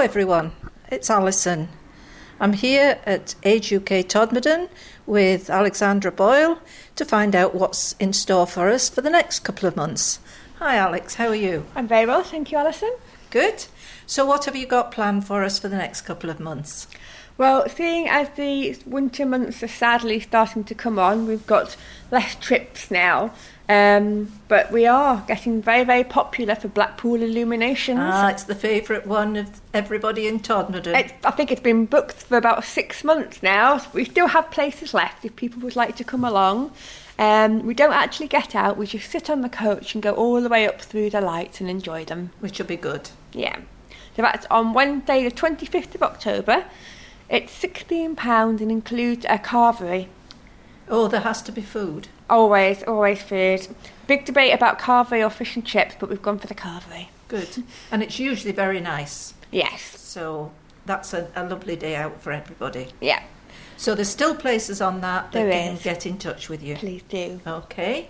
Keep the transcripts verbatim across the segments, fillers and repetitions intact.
everyone, it's Alison. I'm here at Age U K Todmorden with Alexandra Boyle to find out what's in store for us for the next couple of months. Hi Alex, how are you? I'm very well, thank you, Alison. Good. So what have you got planned for us for the next couple of months? Well, seeing as the winter months are sadly starting to come on, we've got less trips now. Um, but we are getting very, very popular for Blackpool Illuminations. Ah, it's the favourite one of everybody in Todmorden. It, I think it's been booked for about six months now. We still have places left if people would like to come along. Um, we don't actually get out, we just sit on the coach and go all the way up through the lights and enjoy them. Which will be good. Yeah. So that's on Wednesday the twenty-fifth of October. It's sixteen pounds and includes a carvery. Oh, there has to be food. Always, always food. Big debate about carvery or fish and chips, but we've gone for the carvery. Good. And it's usually very nice. Yes. So that's a, a lovely day out for everybody. Yeah. So there's still places on that that There can is. get in touch with you. Please do. Okay.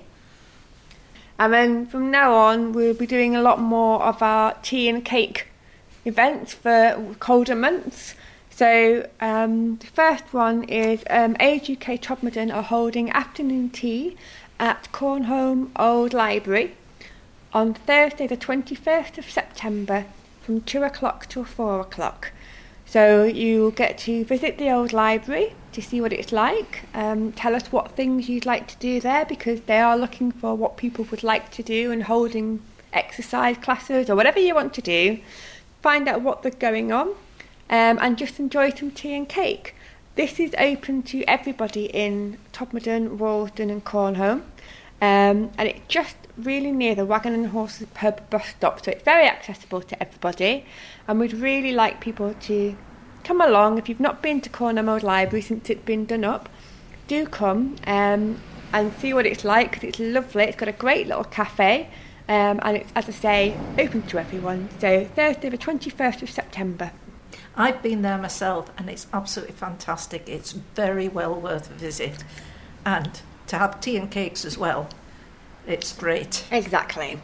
And then from now on, we'll be doing a lot more of our tea and cake events for colder months. So um, the first one is um, Age U K Todmorden are holding afternoon tea at Cornholme Old Library on Thursday the twenty-first of September from two o'clock till four o'clock. So you'll get to visit the old library to see what it's like, um, tell us what things you'd like to do there because they are looking for what people would like to do and holding exercise classes or whatever you want to do. Find out what they're going on. Um, and just enjoy some tea and cake. This is open to everybody in Todmorden, Royalston and Cornholme, um, and it's just really near the Wagon and Horses pub bus stop, so it's very accessible to everybody, and we'd really like people to come along. If you've not been to Cornholme Old Library since it's been done up, do come um, and see what it's like, because it's lovely. It's got a great little cafe, um, and it's, as I say, open to everyone. So Thursday the twenty-first of September. I've been there myself and it's absolutely fantastic. It's very well worth a visit. And to have tea and cakes as well, it's great. Exactly.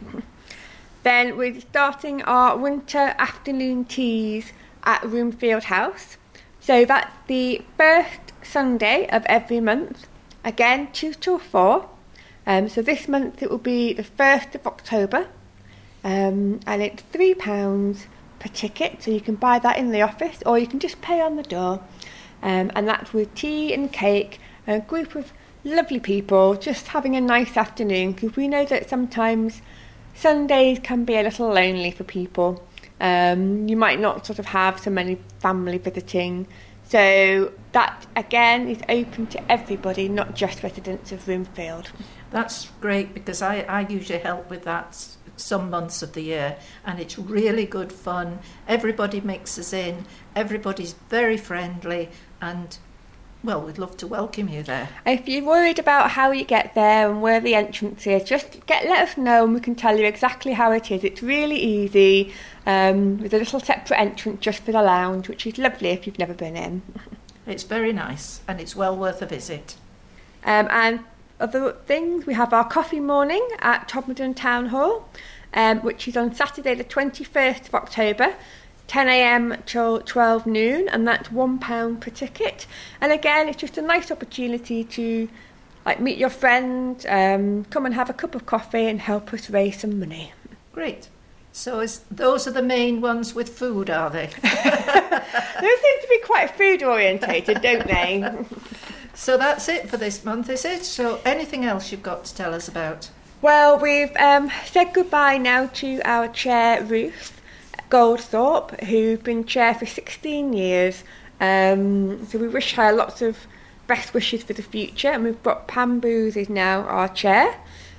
Then we're starting our winter afternoon teas at Roomfield House. So that's the first Sunday of every month. Again, two till four. Um, so this month it will be the first of October. Um, and it's three pounds per ticket, so you can buy that in the office or you can just pay on the door, um, and that's with tea and cake, a group of lovely people just having a nice afternoon, because we know that sometimes Sundays can be a little lonely for people. Um, you might not sort of have so many family visiting, so that again is open to everybody, not just residents of Roomfield. That's great, because I, I usually help with that some months of the year, and it's really good fun. Everybody mixes in, everybody's very friendly, and well, we'd love to welcome you there. If you're worried about how you get there and where the entrance is, just get let us know and we can tell you exactly how it is. It's really easy, um, with a little separate entrance just for the lounge, which is lovely if you've never been in. It's very nice and it's well worth a visit. Um, and other things, we have our coffee morning at Todmorden Town Hall, um, which is on Saturday the twenty-first of October, ten a.m. till twelve noon, and that's one pound per ticket. And again, it's just a nice opportunity to like meet your friend, um, come and have a cup of coffee and help us raise some money. Great. So is, those are the main ones with food, are they? Those seem to be quite food orientated, don't they? So that's it for this month, is it? So anything else you've got to tell us about? Well, we've um, said goodbye now to our chair, Ruth Goldthorpe, who's been chair for sixteen years. Um, so we wish her lots of best wishes for the future. And we've got Pam Booth is now our chair.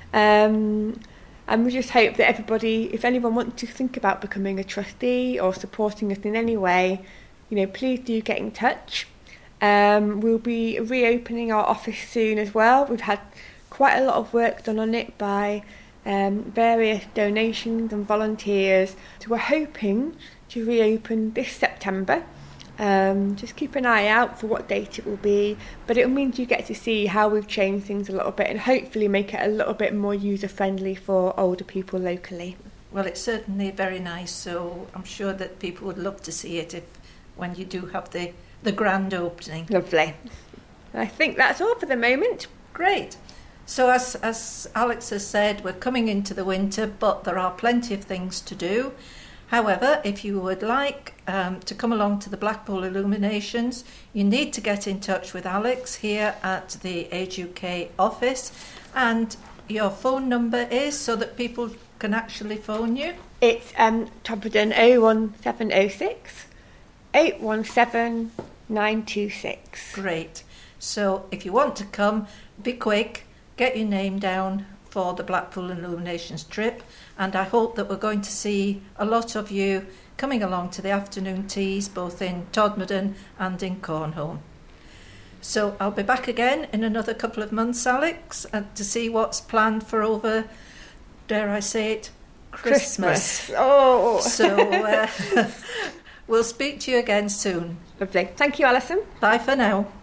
Um, and we just hope that everybody, if anyone wants to think about becoming a trustee or supporting us in any way, you know, please do get in touch. Um, we'll be reopening our office soon as well. We've had quite a lot of work done on it by um, various donations and volunteers. So we're hoping to reopen this September. Um, just keep an eye out for what date it will be, but it means you get to see how we've changed things a little bit and hopefully make it a little bit more user friendly for older people locally. Well, it's certainly very nice, so I'm sure that people would love to see it if when you do have the, the grand opening. Lovely. I think that's all for the moment. Great. So as, as Alex has said, we're coming into the winter, but there are plenty of things to do. However, if you would like um, to come along to the Blackpool Illuminations, you need to get in touch with Alex here at the Age U K office, and your phone number is so that people can actually phone you. It's um, Todmorden oh one seven oh six, eight one seven, nine two six. Great. So if you want to come, be quick, get your name down for the Blackpool Illuminations trip, and I hope that we're going to see a lot of you coming along to the afternoon teas both in Todmorden and in Cornholme. So I'll be back again in another couple of months, Alex, uh, to see what's planned for over, dare I say it, Christmas. Christmas. Oh! So uh, we'll speak to you again soon. Lovely. Thank you, Alison. Bye for now.